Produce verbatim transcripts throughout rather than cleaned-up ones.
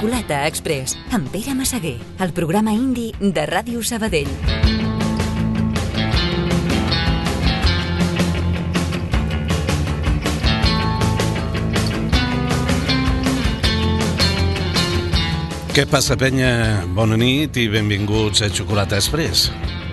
Xocolata Express, amb Pere Massaguer, el programa indi de Ràdio Sabadell. Què passa, penya? Bona nit i benvinguts a Xocolata Express.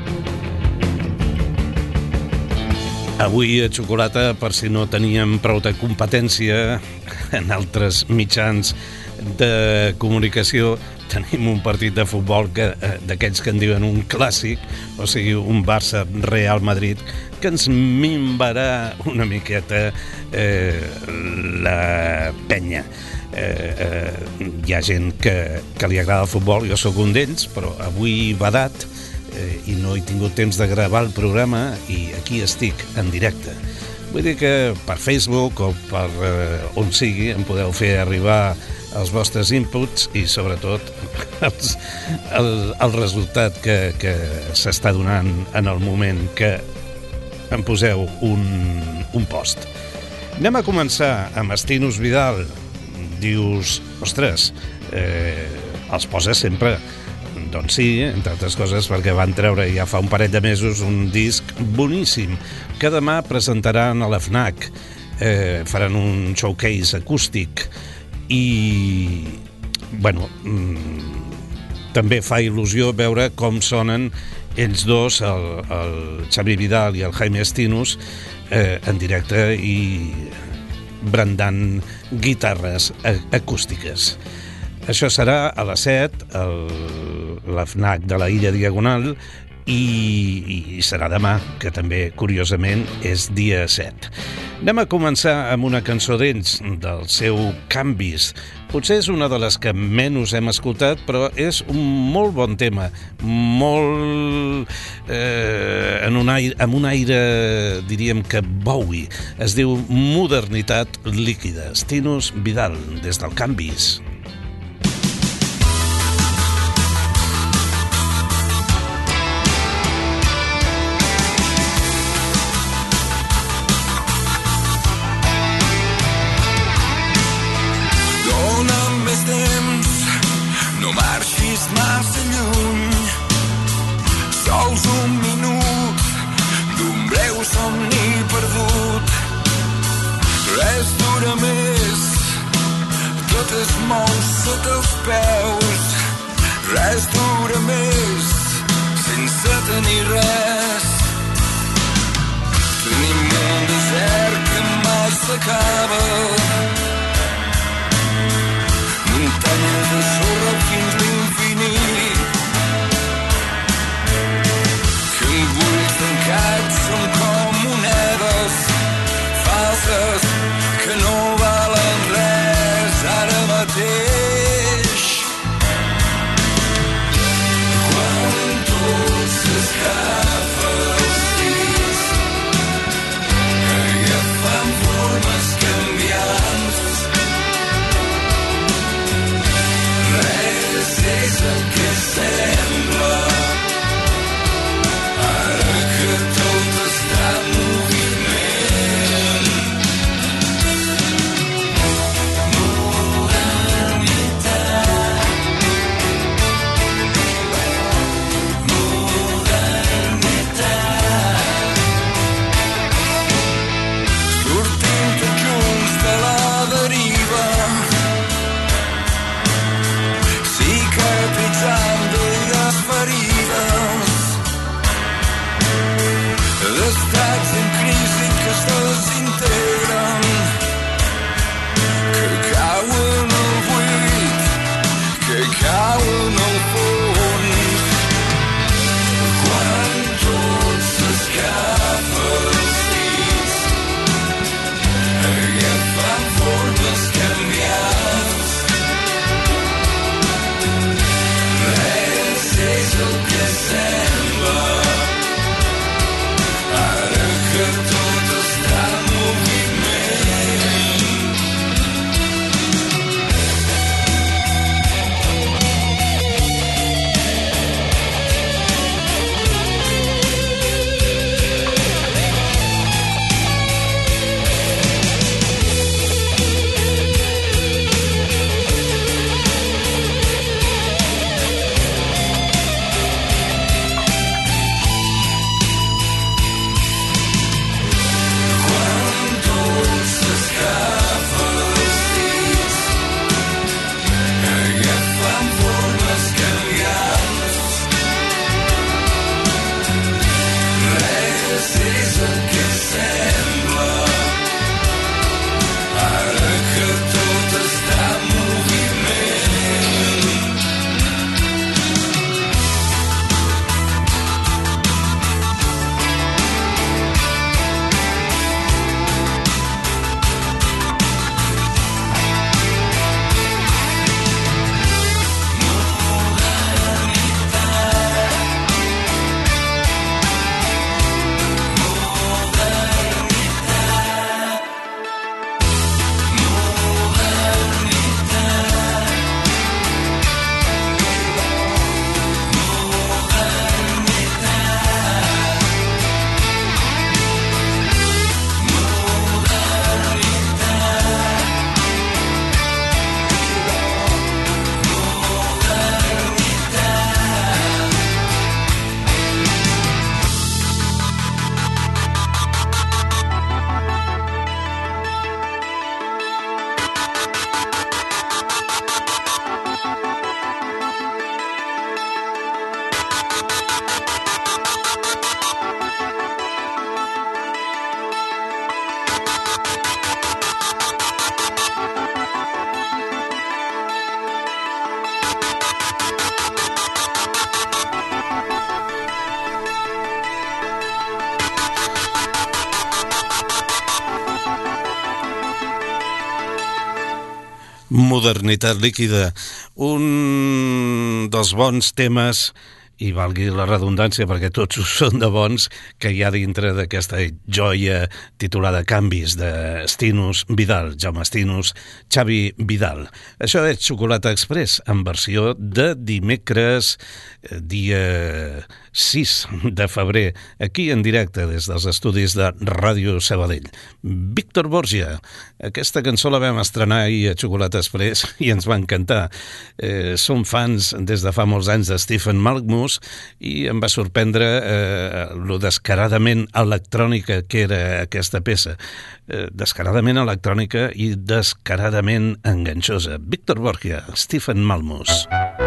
Avui a Xocolata, per si no teníem prou de competència en altres mitjans de comunicació, tenim un partit de futbol que, d'aquells que en diuen un clàssic, o sigui, un Barça-Real Madrid, que ens minvarà una miqueta eh, la penya. Eh, eh, hi ha gent que, que li agrada el futbol, jo sóc un d'ells, però avui badat eh, i no he tingut temps de gravar el programa i aquí estic en directe. Vull dir que per Facebook o per eh, on sigui em podeu fer arribar els vostres inputs i sobretot els, el, el resultat que, que s'està donant en el moment que em poseu un, un post. Anem a començar amb Estinos Vidal. Dius, ostres, eh, els poses sempre. Doncs sí, entre altres coses perquè van treure ja fa un parell de mesos un disc boníssim que demà presentaran a la FNAC. Eh, faran un showcase acústic i, bueno, mmm, també fa il·lusió veure com sonen ells dos, el, el Xavi Vidal i el Jaime Estinos, eh, en directe i brandant guitarres acústiques. Això serà a les set, el, la FNAC de la Illa Diagonal, i, i serà demà, que també, curiosament, és dia set. Anem a començar amb una cançó d'ells, del seu Canvis. Potser és una de les que menys hem escoltat, però és un molt bon tema, molt eh, en un aire, amb un aire, diríem que Bowie. Es diu Modernitat líquida. Estinos Vidal, des del Canvis. Massa lluny, sols un minut d'un breu somni perdut. Res dura més, tot es mou sota els peus. Res dura més, sense tenir res. Tenim un desert que mai s'acaba, muntanyes de sorra fins l'infinit, que en buits tancats són com monedes falses que no valen res ara mateix. Quan tot s'escapa els dits, agafant formes canviants, és el que sembla, ara que tot està en moviment. Modernitat, modernitat. Sortim tots junts de la deriva, cicatritzant velles ferides, d'estats en crisi que es desintegren, que cauen al buit, que cauen al fons. Quan tot s'escapa els dits, agafant formes canviants, és el que sembla, ara que tot està en moviment. Modernitat líquida, un dels bons temes, i valgui la redundància perquè tots són de bons, que hi ha dintre d'aquesta joia titulada Canvis de Stinus Vidal, Jaume Stinus, Xavi Vidal. Això és Xocolata Express en versió de dimecres, dia sis de febrer, aquí en directe des dels estudis de Ràdio Sabadell. Víctor Borgia, aquesta cançó la vam estrenar ahir a Xocolata Express i ens va encantar. Eh, som fans des de fa molts anys de Stephen Malkmus i em va sorprendre eh, lo descaradament electrònica que era aquesta peça. Eh, descaradament electrònica i descaradament enganxosa. Víctor Borgia, Stephen Malkmus.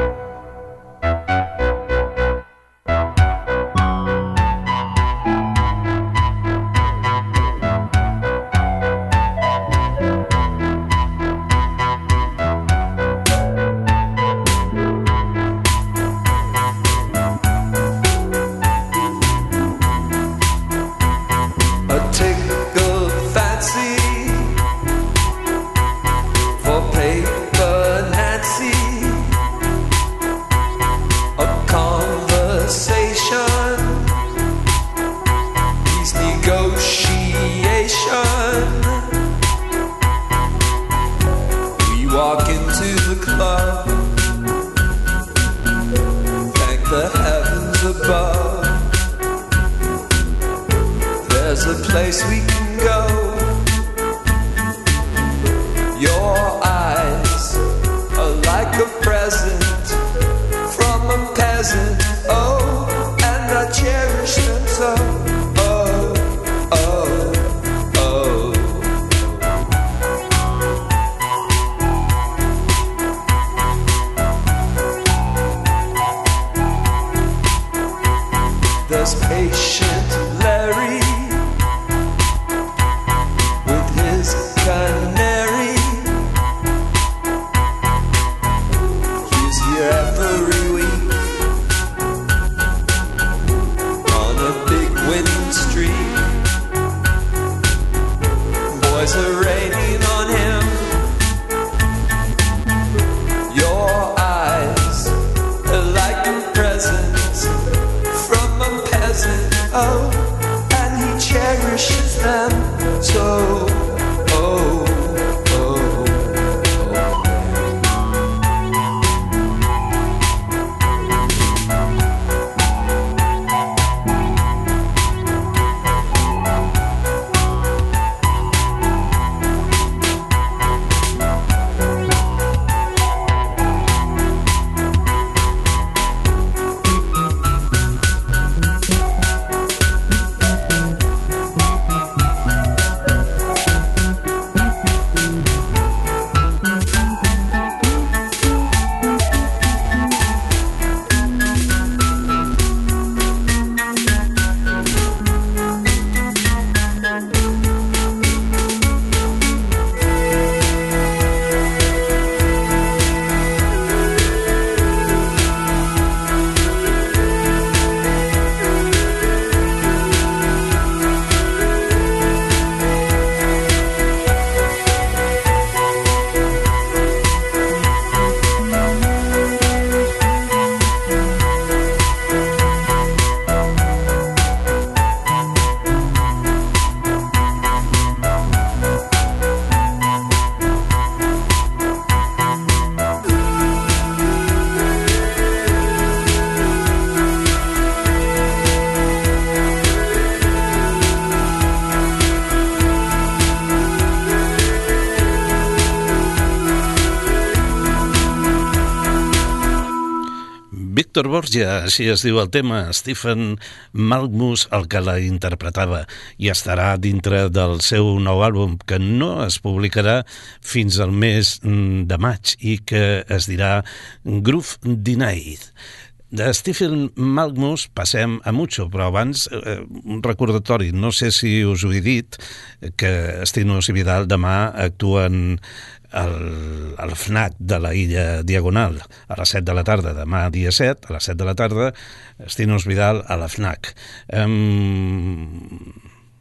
Víctor Borgia, així es diu el tema, Stephen Malkmus, el que la interpretava, i estarà dintre del seu nou àlbum, que no es publicarà fins al mes de maig i que es dirà Groove Denied. De Stephen Malkmus passem a Mucho, però abans eh, un recordatori, no sé si us ho he dit, que Stinus i Vidal demà actuen al, al FNAC de la Illa Diagonal a les set de la tarda, demà dia set, a les set de la tarda, Stinus Vidal a la FNAC. Um,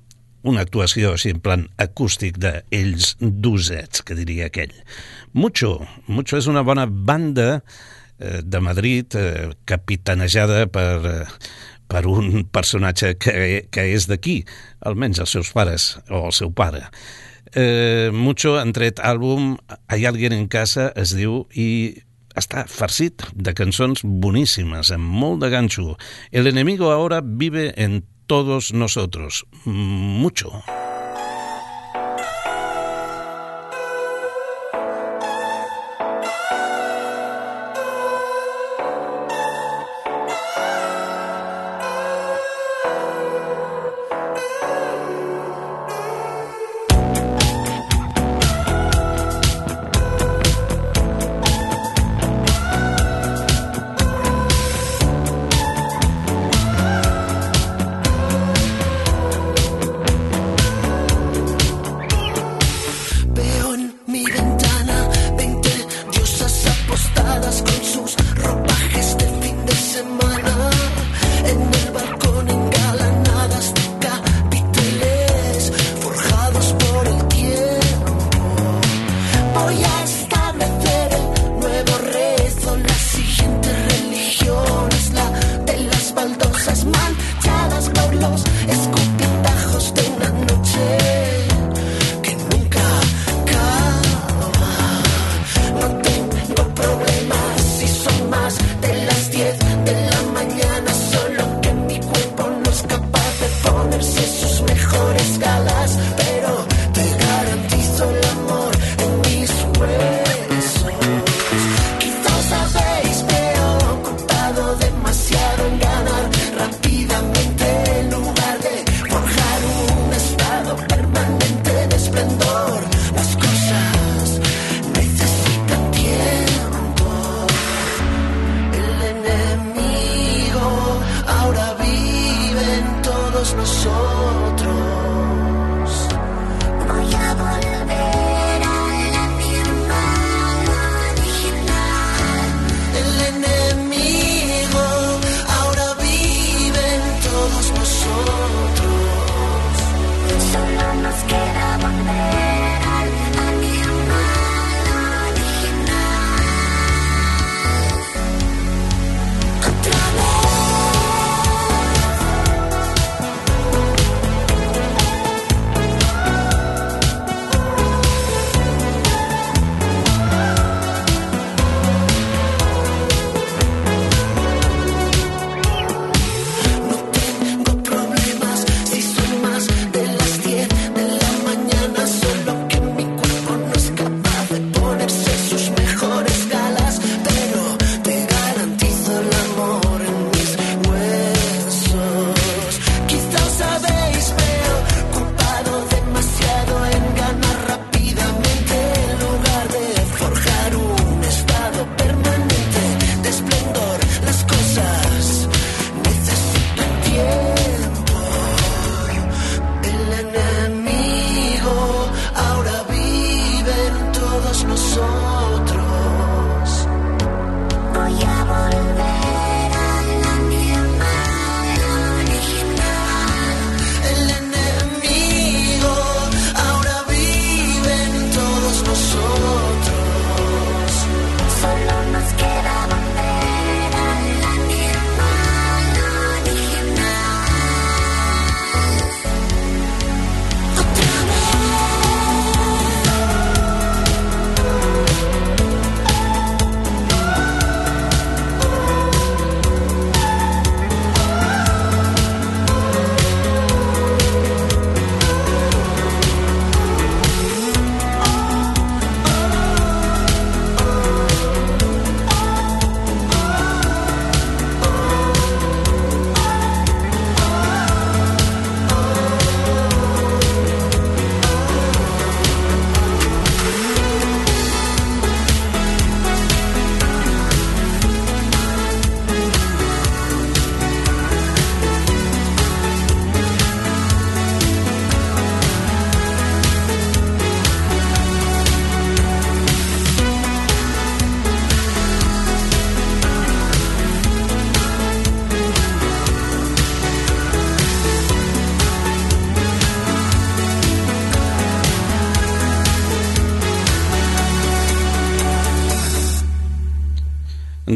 una actuació així en plan acústic d'ells dosets, que diria aquell. Mucho, Mucho és una bona banda eh, de Madrid, eh, capitanejada per, eh, per un personatge que, que és d'aquí, almenys els seus pares, o el seu pare. Eh, Mucho han tret àlbum Hay alguien en casa, es diu, i està farcit de cançons boníssimes, amb molt de ganxo. El enemigo ahora vive en todos nosotros. Mucho.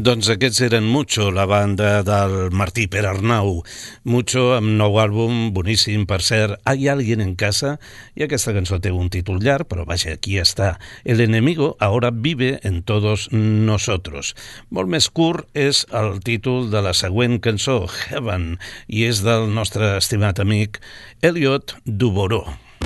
Doncs aquests eren Mucho, la banda del Martí Perarnau. Mucho, amb nou àlbum, boníssim, per cert, Hay alguien en casa, i aquesta cançó té un títol llarg, però vaja, aquí està. El enemigo ahora vive en todos nosotros. Molt més curt és el títol de la següent cançó, Heaven, i és del nostre estimat amic Elliot Dubourou.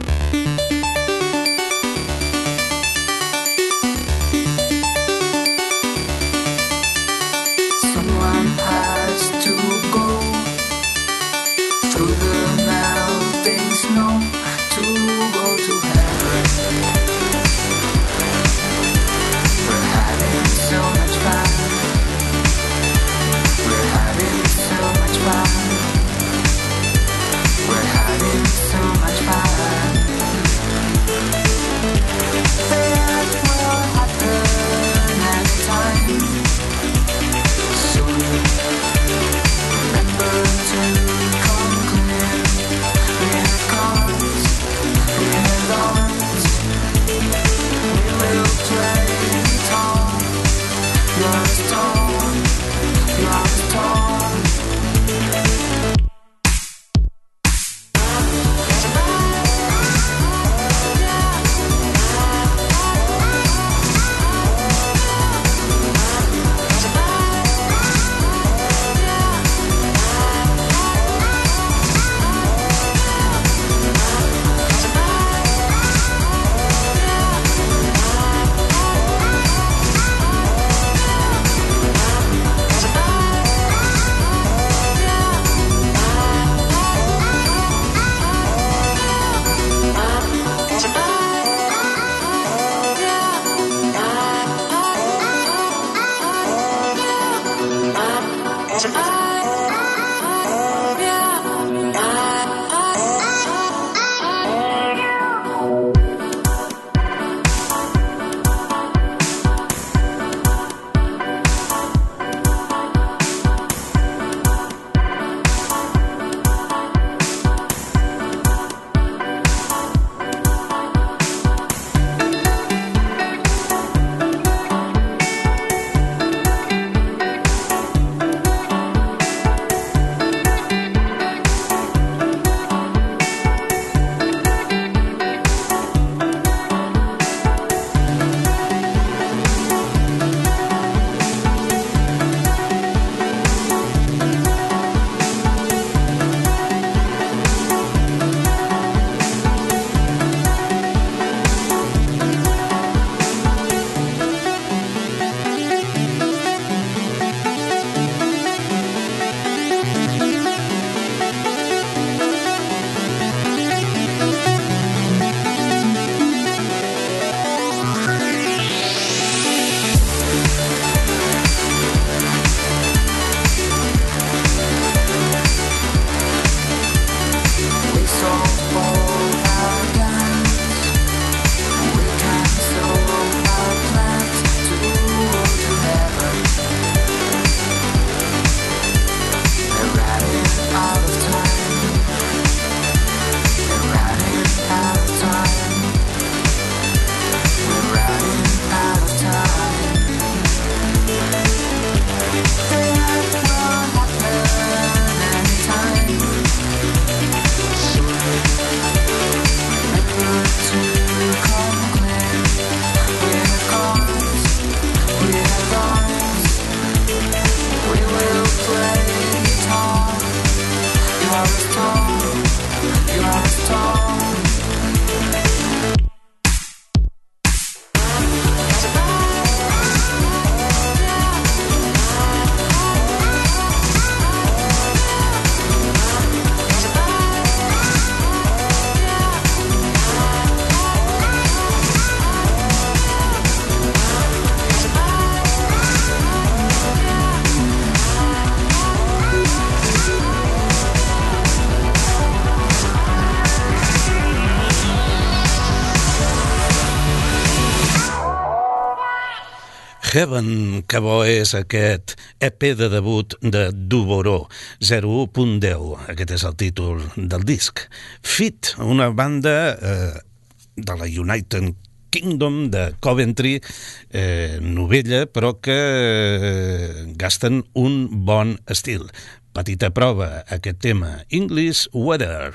Heaven, que bo és aquest E P de debut de Dubourou, zero u punt deu, aquest és el títol del disc. Fit, una banda eh, de la United Kingdom de Coventry, eh, novella, però que eh, gasten un bon estil. Petita prova, aquest tema, English Weather.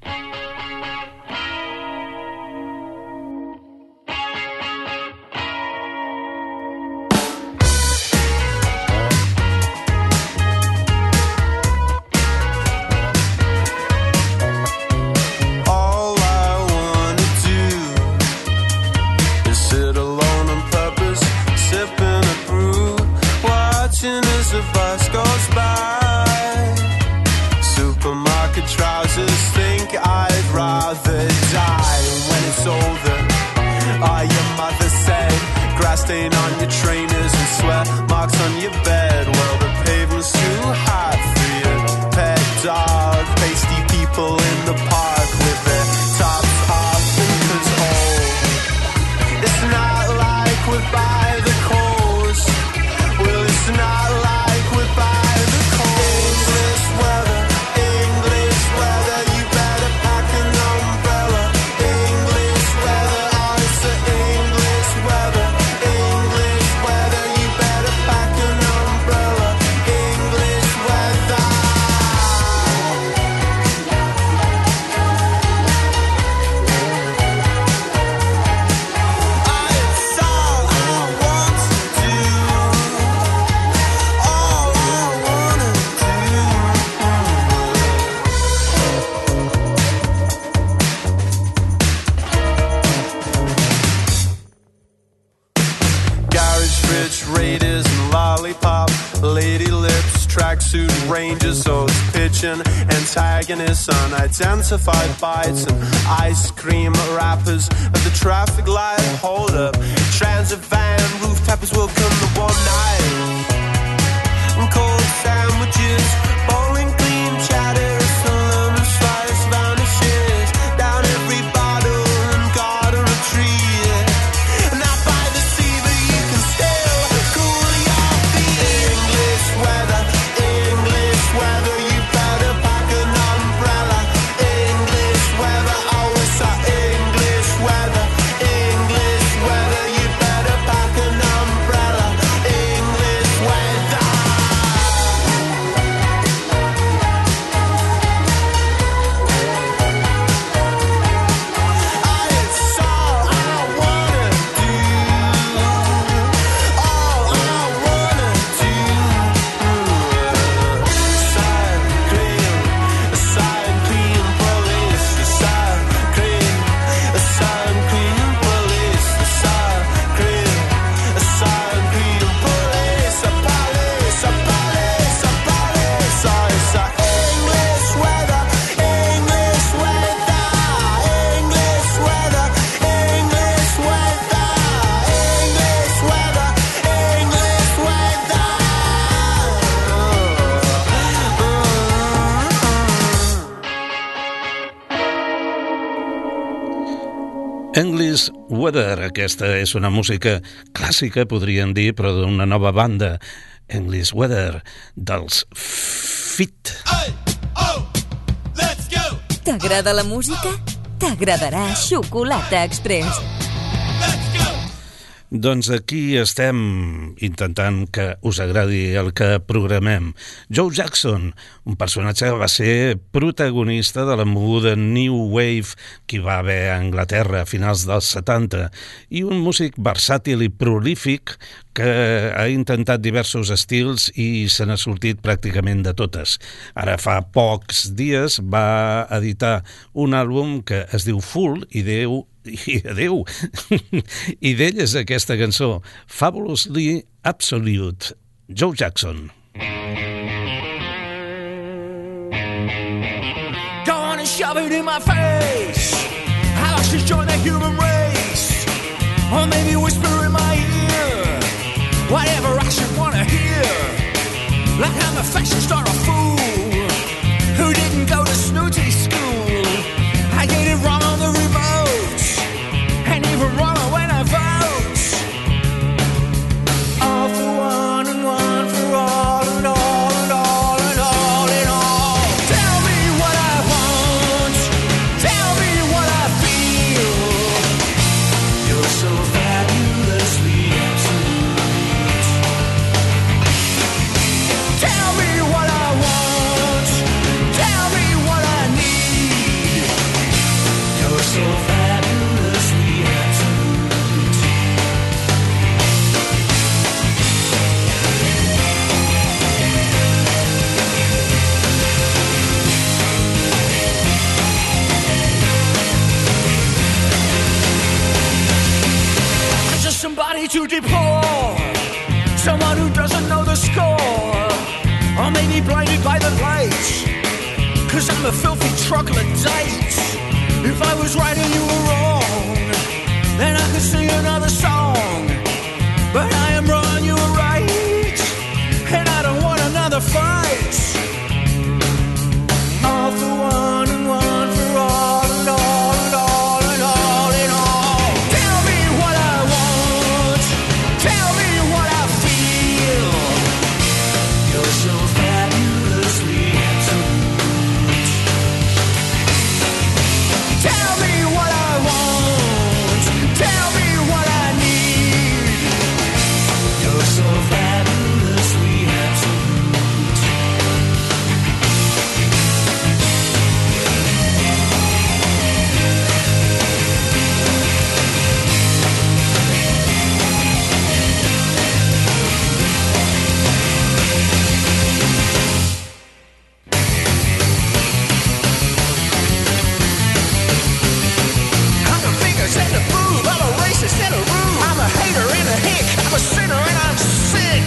Stain on your trainers and sweat marks on your bed. Well, the pavement's too hot for your pet dog. Pasty people in the park with their tops off and cause old. It's not like we're by the coast. Well, it's not like we're by the coast. English weather, English weather, you better pack an umbrella. English weather, oh, it's the English weather. Raiders and lollipop, lady lips, tracksuit rangers, those pitching antagonists, unidentified bites and ice cream wrappers at the traffic light. Hold up, transit van, roof tappers will come to one night. And cold sandwiches, bowling clean chatter, salami slice vanishes down every bottle and garden retreat. And out by the sea, but you can still cool your feet. English weather, English weather, you better pack an umbrella. English weather, oh, it's our English weather. English weather, you better pack an umbrella. English weather. English Weather, aquesta és una música clàssica, podríem dir, però d'una nova banda. English Weather, dels Fit. Hey, oh, let's go! T'agrada la música? T'agradarà Xocolata Express. Let's go! Doncs aquí estem intentant que us agradi el que programem. Joe Jackson, un personatge que va ser protagonista de la moguda New Wave que hi va haver a Anglaterra a finals dels setanta, i un músic versàtil i prolífic que ha intentat diversos estils i se n'ha sortit pràcticament de totes. Ara fa pocs dies va editar un àlbum que es diu Full i Déu i adeu. I d'ell és aquesta cançó, Fabulously Absolute, Joe Jackson. Go on and shove it in my face. I should join the human race. Or maybe whisper in my ear whatever I should want to hear. Like I'm a fashion star, a fool who didn't go to snooty school. I get it wrong on the remote, and even wronger when I vote. All for one and one for all, and all and all and all and all. Tell me what I want, tell me what I feel. You're so may be blinded by the lights, 'cause I'm a filthy troglodyte. If I was right and you were wrong, then I could sing another song. But I am wrong, you were right, and I don't want another fight. All for one and one for all, and all and all and all and all. Tell me what I want, tell me what I feel. You're so fabulously absolute. Tell me what I want, tell me what I need. You're so fabulously absolute. I'm a fingers and a boob, I'm a racist and a rude. I'm a hater and a hick, I'm a sinner and I'm sick.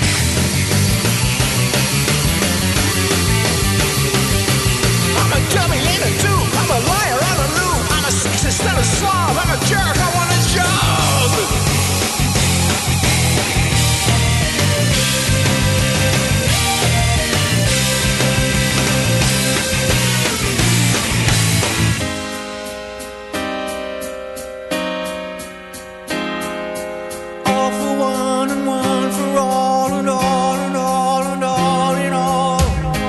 I'm a dummy and a dupe, I'm a liar, I'm a loop. I'm a sexist and a slob, I'm a jerk, I want a job. All for one and one for all, and all and all and all and all.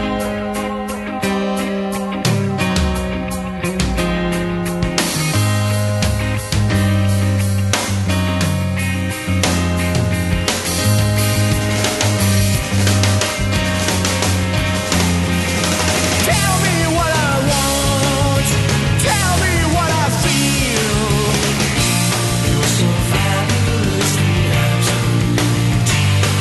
Tell me what I want, tell me what I feel. You're so fabulously absolute.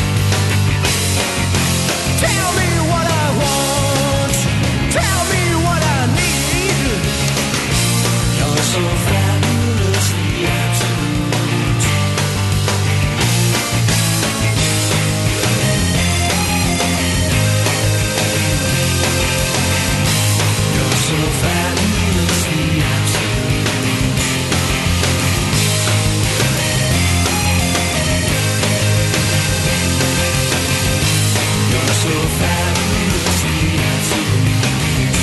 Tell me what I want, tell me what I need. You're so fabulously absolute. You're so fabulously absolute. You're so fabulously absolute.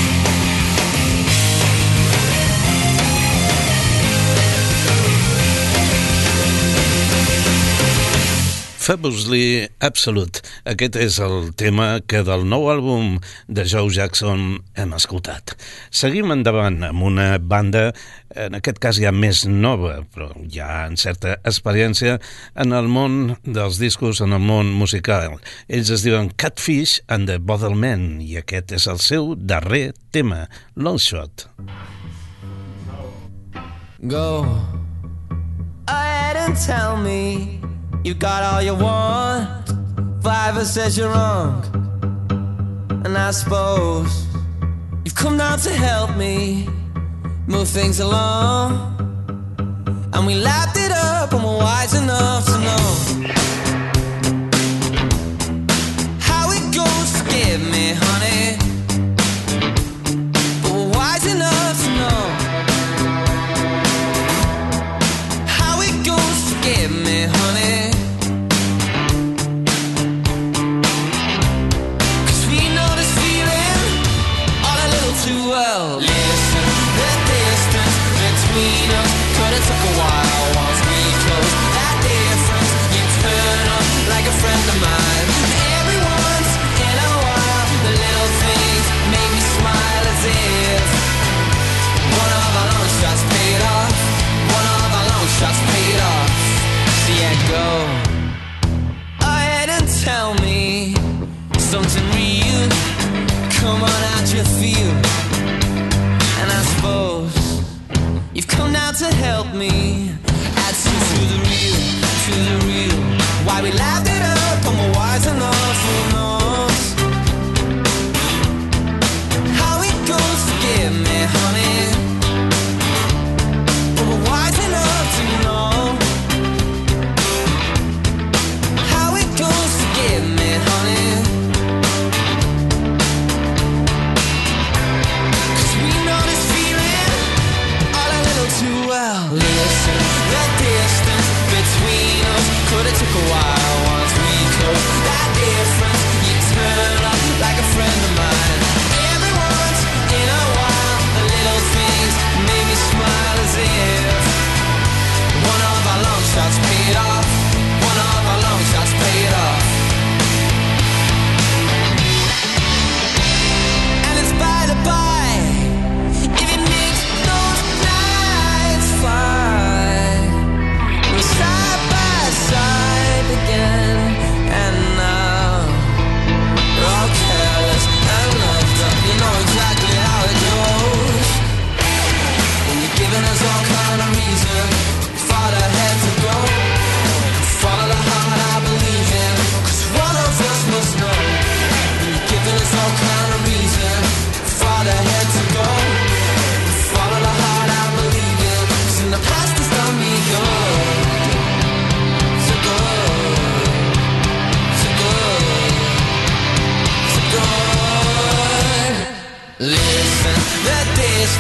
Fabulously Absolute. Aquest és el tema que del nou àlbum de Joe Jackson hem escoltat. Seguim endavant amb una banda, en aquest cas ja més nova, però ja amb certa experiència en el món dels discos, en el món musical. Ells es diuen Catfish and the Bottlemen i aquest és el seu darrer tema, Long Shot. Go ahead and tell me you got all you want. Fiverr says you're wrong, and I suppose you've come down to help me move things along. And we lapped it up and we're wise enough to know how it goes. Forgive me, honey, but we're wise enough to know how it goes. Forgive me, honey, 'cause we know this feeling all a little too well. Listen, the distance between us could have took a while once we closed that difference. You turn up like a friend of mine. Every once in a while, the little things make me smile as if one of our long shots paid off. One of our long shots paid off. So yeah, go ahead and tell me something real. Come on out your field. And I suppose you've come down to help me add two to the real, to the real. Why we lapped it up and we're wise enough, who knows how it goes. Forgive me, honey, but we're wise enough to know how it goes. Forgive me, honey,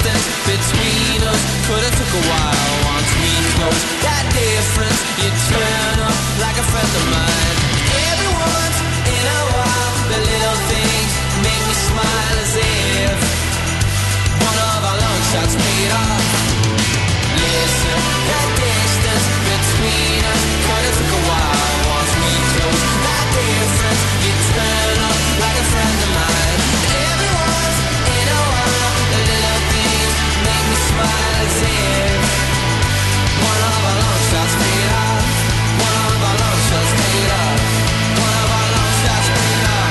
distance between us could have took a while. Once we close that difference, you turn up like a friend of mine. Every once in a while, the little things make me smile as if one of our long shots paid off. Listen, that distance between us could have took a while. Once we close that difference, you turn up like a friend of mine. Every once in a while, the little things make me smile as if one of our long shots paid off. One of our long shots paid off. One of our long shots paid off.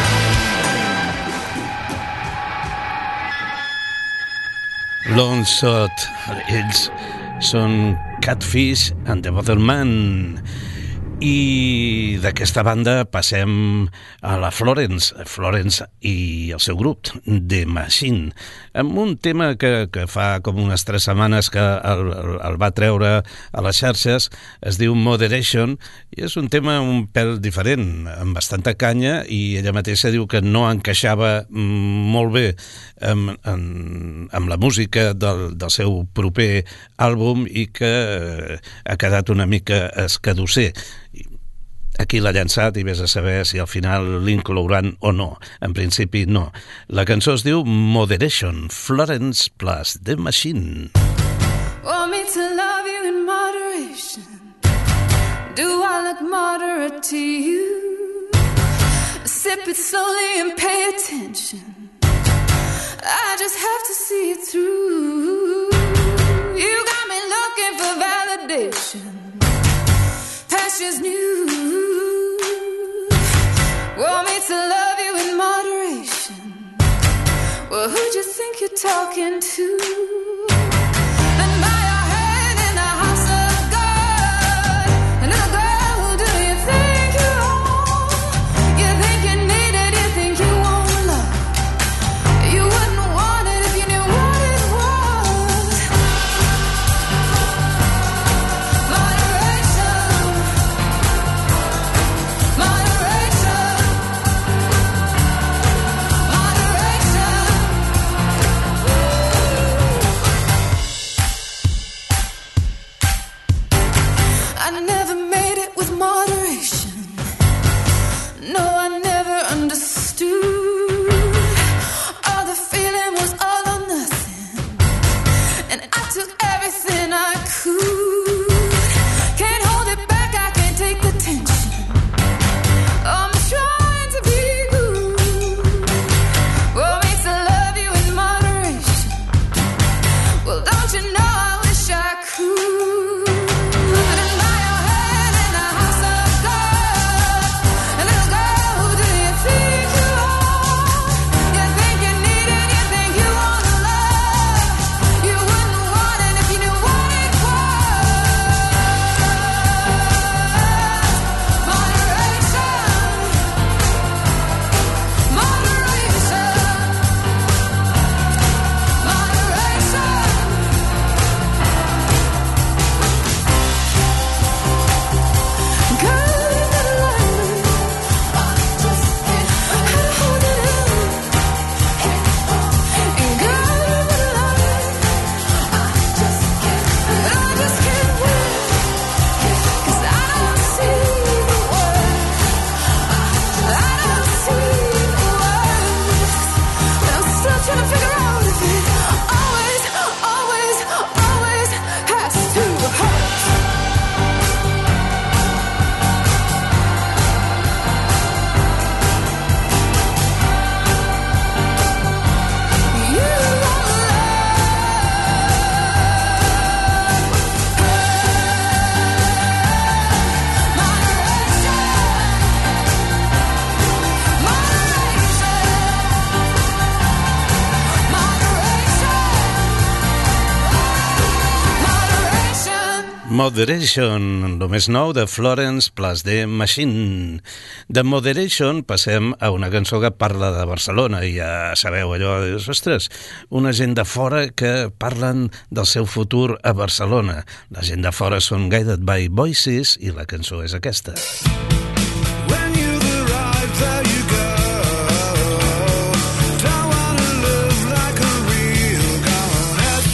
Long Shot, ells són Catfish and the Bottleman. I d'aquesta banda passem a la Florence, Florence i el seu grup, The Machine, amb un tema que, que fa com unes tres setmanes que el, el va treure a les xarxes. Es diu Moderation i és un tema un pèl diferent, amb bastanta canya, i ella mateixa diu que no encaixava molt bé amb, amb, amb la música del, del seu proper àlbum i que ha quedat una mica escadusser. Aquí l'ha llançat i vés a saber si al final l'inclouran o no. En principi no. La cançó es diu Moderation, Florence plus The Machine. Want me to love you in moderation? Do I look moderate to you? Sip it slowly and pay attention. I just have to see it through. You got me looking for validation. Pastures new. Want me to love you in moderation? Well, who'd you think you're talking to? And by your hand in the house of God, and little girl, who do you think you are? You think you need it, you think you want love. You wouldn't want it if you knew what it was. Moderation, moderation, moderation. I never made it with moderation. No, I never understood. All the feeling was all or nothing, and I took everything I could. Can't hold it back, I can't take the tension. I'm trying to be good. Want me to love you in moderation? Well, don't you know I wish I could. And by your hand in the house of God, and little girl, who do you think you are? You think you need it, you think you want love. You wouldn't want it if you knew what it was. Moderation, moderation, moderation. Girl, you gotta love me. I just can't hold it in. And girl, you gotta love me. I just can't, I just can't win. 'Cause I don't see the words. I don't see the words. But I'm still trying to figure out if it always, always, always has to hurt. You want Moderation, el més nou de Florence plus The Machine. De Moderation passem a una cançó que parla de Barcelona i ja sabeu allò, dius, ostres, una gent de fora que parlen del seu futur a Barcelona. La gent de fora són Guided by Voices i la cançó és aquesta. When you've arrived, there you go. Don't wanna live like a real gone.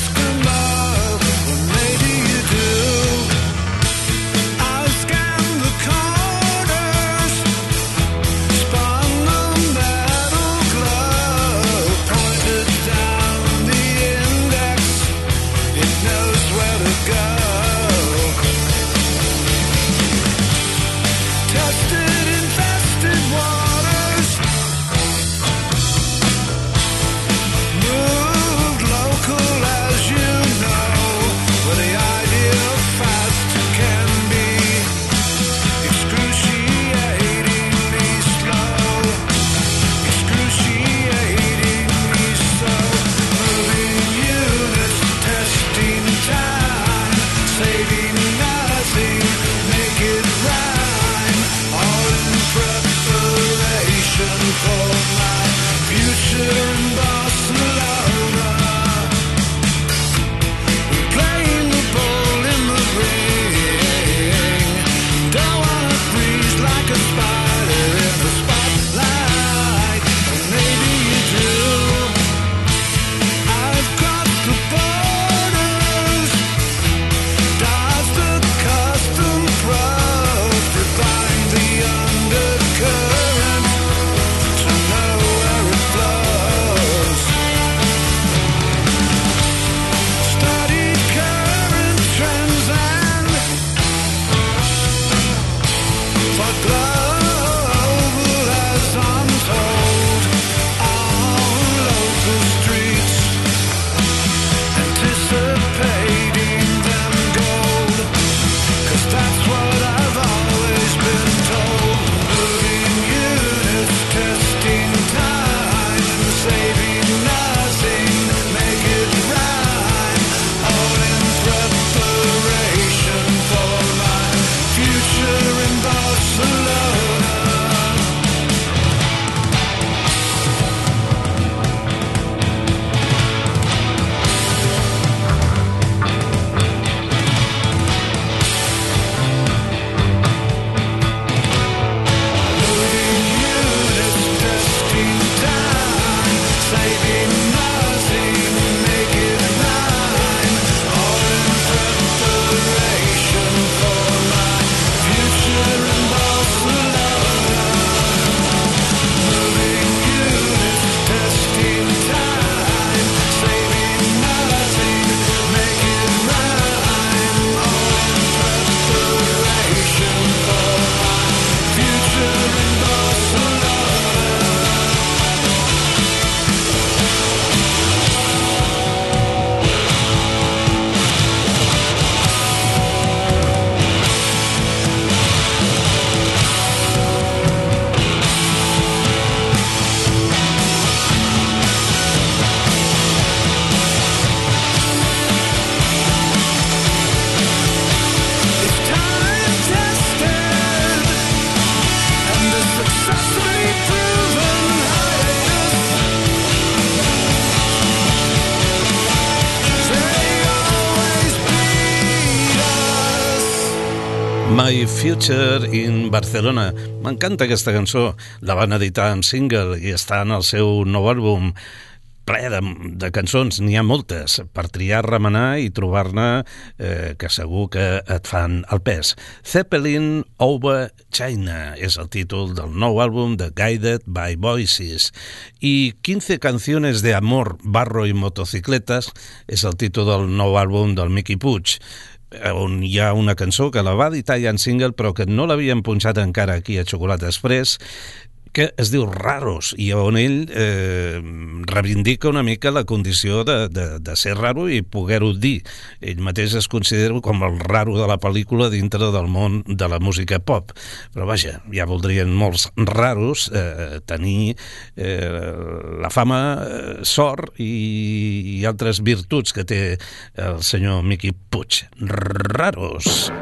My Future in Barcelona. M'encanta aquesta cançó. La van editar en single i està en el seu nou àlbum ple de, de cançons. N'hi ha moltes per triar, remenar i trobar-ne eh, que segur que et fan el pes. Zeppelin Over China és el títol del nou àlbum de Guided by Voices. I quince canciones de amor, barro i motocicletas és el títol del nou àlbum del Miqui Puig, on hi ha una cançó que la va editar ja en single però que no l'havien punxat encara aquí a Xocolata Express, que es diu Raros, i on ell eh, reivindica una mica la condició de, de, de ser raro i poder-ho dir. Ell mateix es considera com el raro de la pel·lícula dintre del món de la música pop. Però vaja, ja voldrien molts raros eh, tenir eh, la fama, eh, sort i, i altres virtuts que té el senyor Miqui Puig. Raros.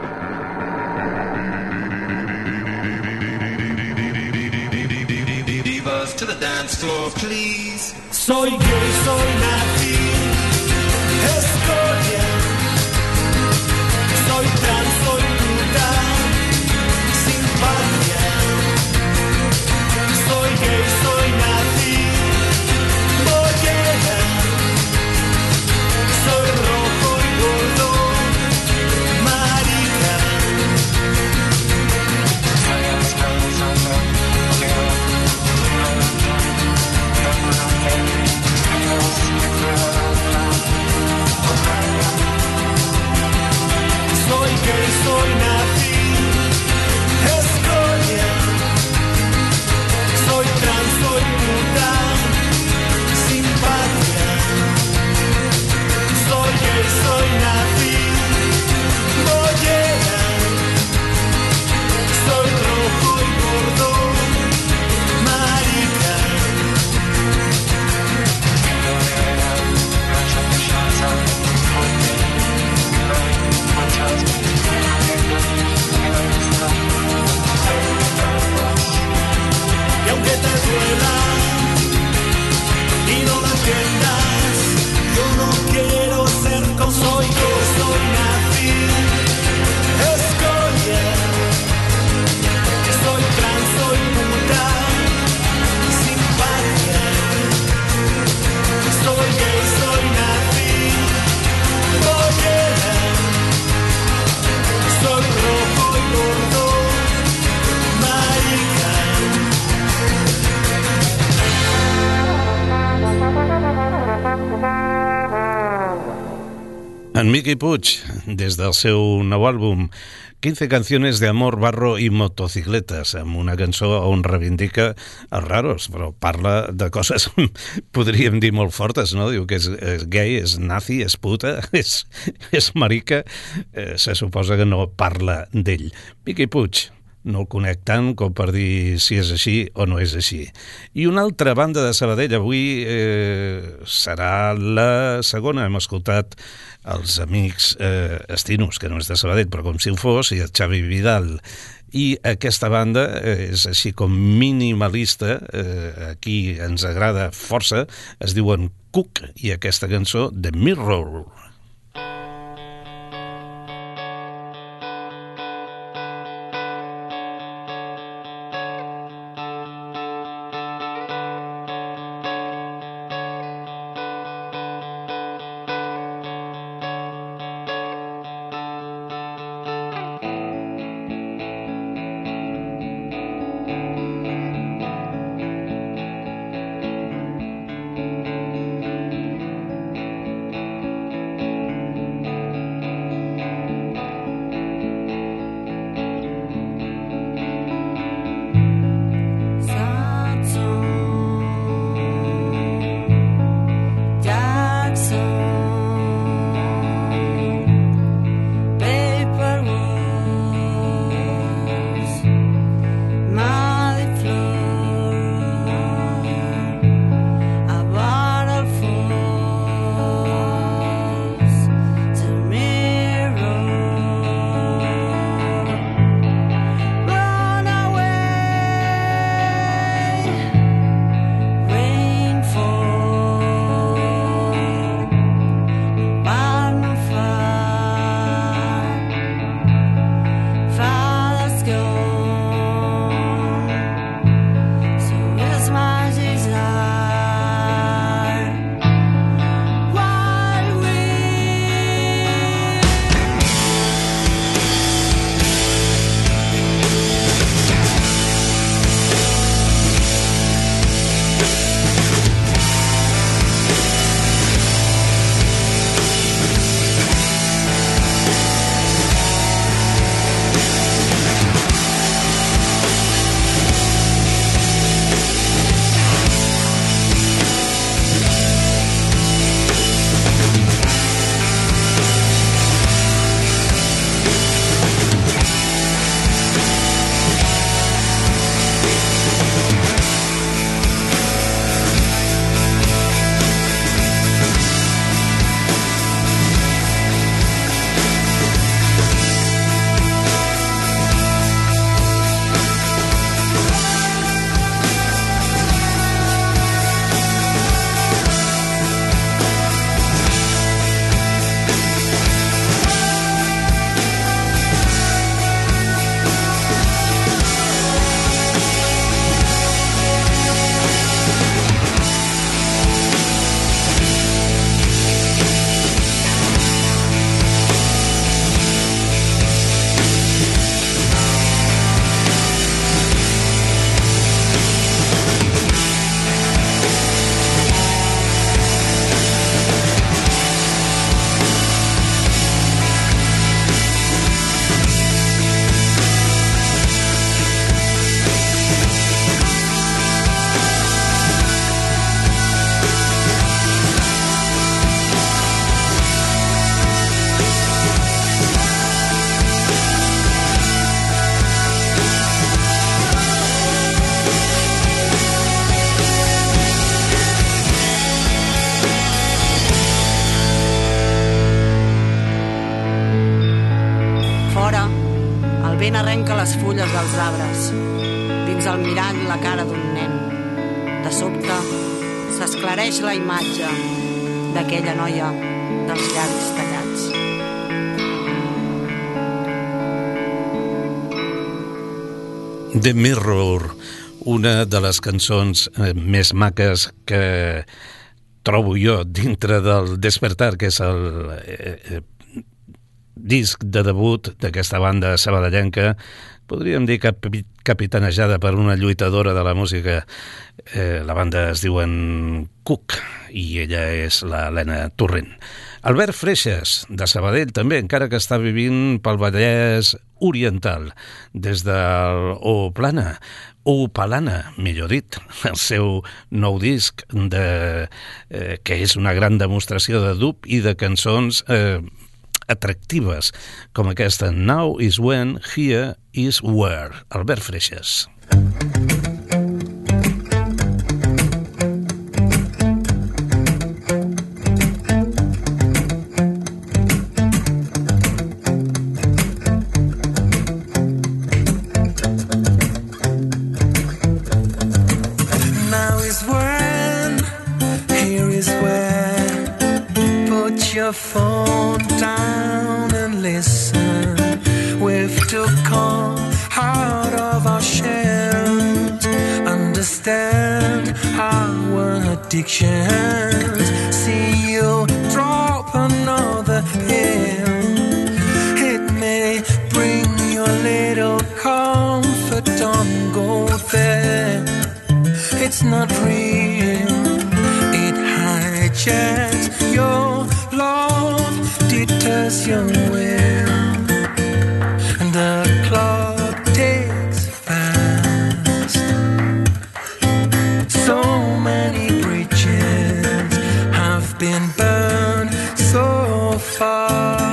To the dance floor, please. Soy gay, soy nazi, escoria. Soy trans, soy puta, simpatía. Soy gay, soy nazi, mollera. Soy rojo y gordo, marica. Soy gay, soy nazi, escoria. Soy trans, soy puta, simpatía. Soy gay, soy nazi, mollera. Soy rojo y gordo, marica. Y aunque te duela y no lo entiendas, yo no quiero ser como soy, yo soy nazi, escoria. Soy trans, soy puta, simpatía. Soy gay, soy nazi, mollera. Soy rojo y gordo, marica. En Miqui Puig, des del seu nou àlbum quince canciones de amor, barro i motocicletes, amb una cançó on reivindica els raros, però parla de coses, podríem dir, molt fortes, no? Diu que és, és gay, és nazi, és puta, és, és marica, eh, se suposa que no parla d'ell. Miqui Puig, no el conec tant com per dir si és així o no és així. I una altra banda de Sabadell avui eh, serà la segona. Hem escoltat els amics eh, Estinos, que no és de Sabadell, però com si ho fos, i el Xavi Vidal. I aquesta banda eh, és així com minimalista, eh, aquí ens agrada força, es diuen Cook, i aquesta cançó de Mirror. vent arrenca les fulles dels arbres. Dins el mirall la cara d'un nen. De sobte s'esclareix la imatge d'aquella noia dels llavis tallats. The Mirror, una de les cançons més maques que trobo jo dintre del Despertar, que és el eh, disc de debut d'aquesta banda sabadellenca, podríem dir cap capitanejada per una lluitadora de la música. Eh, la banda es diuen Cook i ella és la Helena Torrent. Albert Freixas, de Sabadell també, encara que està vivint pel Vallès Oriental, des del O Plana, o Palana, millor dit, el seu nou disc, de, eh, que és una gran demostració de dub i de cançons eh, atractives, com aquesta Now is When, Here is Where. Albert Freixas. Your phone down and listen. We've to come out of our shells, understand our addictions. See you drop another pill. It may bring you a little comfort. Don't go there. It's not real. It hijacks your love, deters your will, and the clock ticks fast. So many bridges have been burned so far.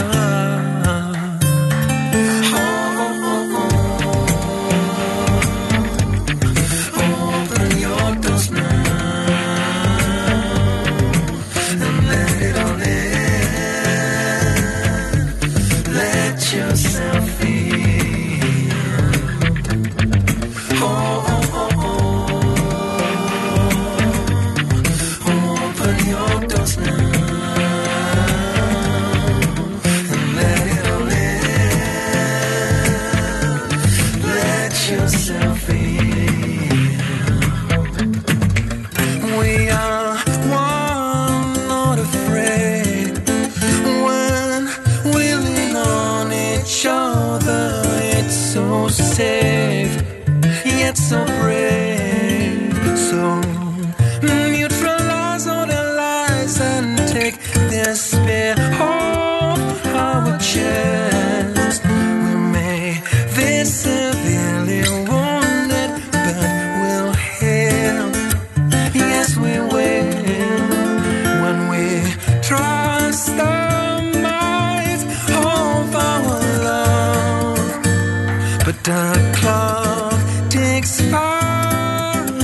Safe, yet so brave. So neutralize all the lies and take despair off our chest. We may be severely wounded, but we'll heal. Yes, we will. When we trust the might of our love. But the clock ticks fast.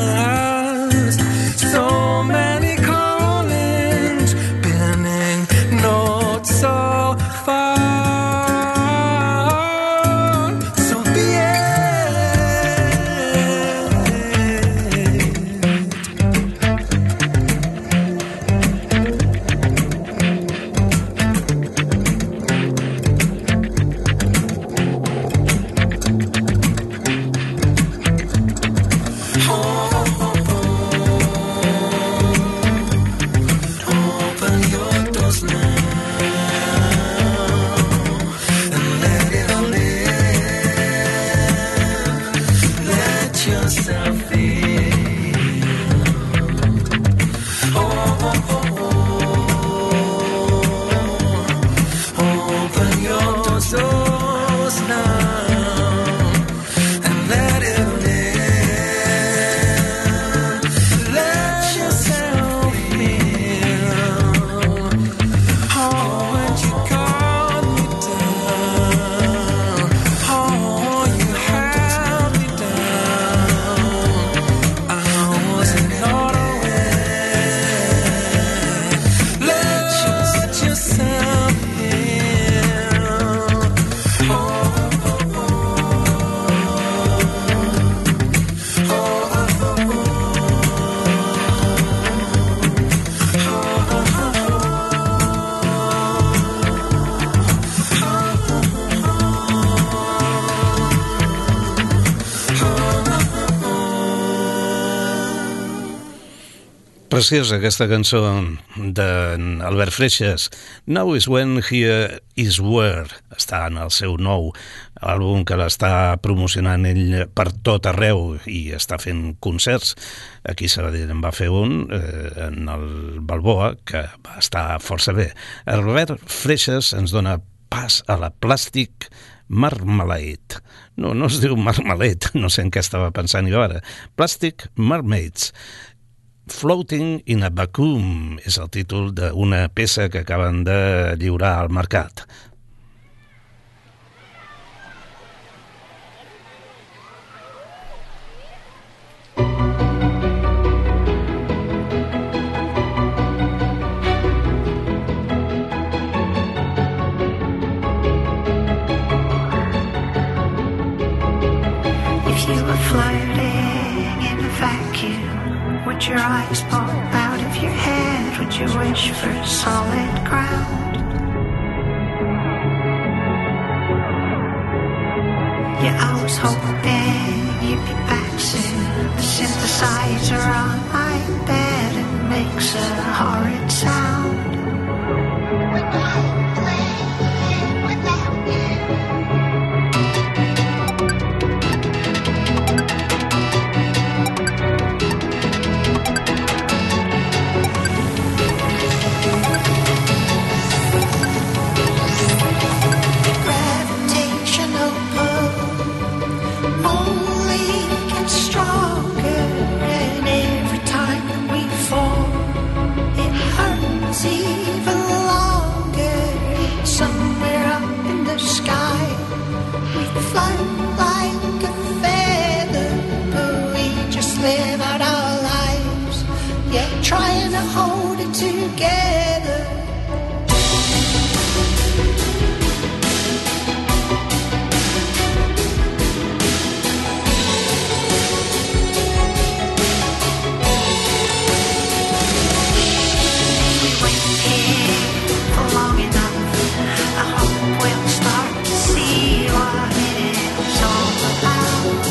So many callings, pinning notes so far. So be it. Preciosa aquesta cançó d'Albert Freixas. Now is when, here is where. Està en el seu nou àlbum que l'està promocionant ell per tot arreu i està fent concerts. Aquí a Sabadell en va fer un, eh, en el Balboa, que va estar força bé. Albert Freixas ens dona pas a la Plastic Marmalade. No, no es diu Marmalade, no sé en què estava pensant jo ara. Plastic Mermaids. Floating in a Vacuum és el títol d'una peça que acaben de lliurar al mercat. If you were floating in a vacuum, would your eyes pop out of your head? Would you wish for solid ground? Yeah, I was hoping you'd be back soon. The synthesizer on my bed, it makes a horrid sound. Trying to hold it together. We wait here for long enough. I hope we'll start to see what it is all about.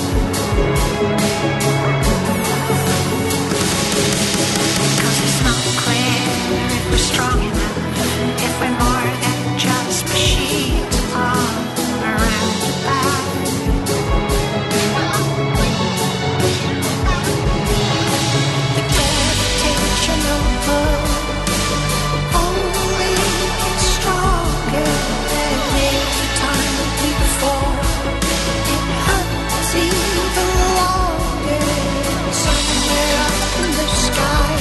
We're strong enough if we're more than just machines all around about. The gravitational pull only gets stronger every time that we fall. It hurts even longer somewhere up in the sky.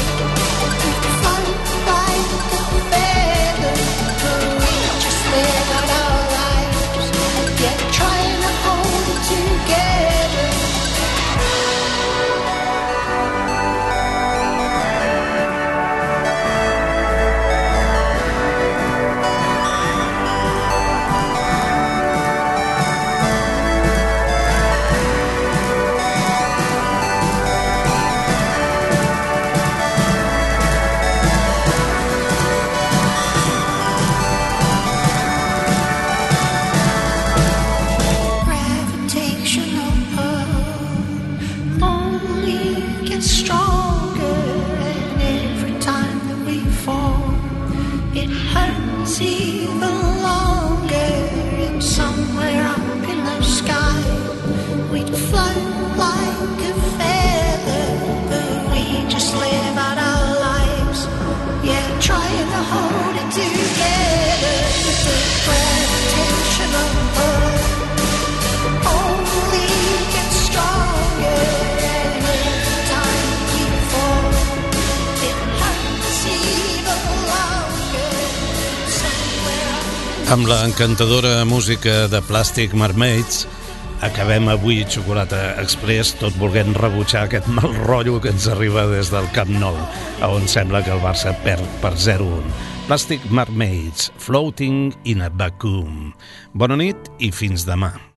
Amb la encantadora música de Plastic Mermaids acabem avui Xocolata Express tot volent rebutjar aquest mal rotllo que ens arriba des del Camp Nou, on sembla que el Barça perd per zero a un. Plastic Mermaids, Floating in a Vacuum. Bona nit i fins demà.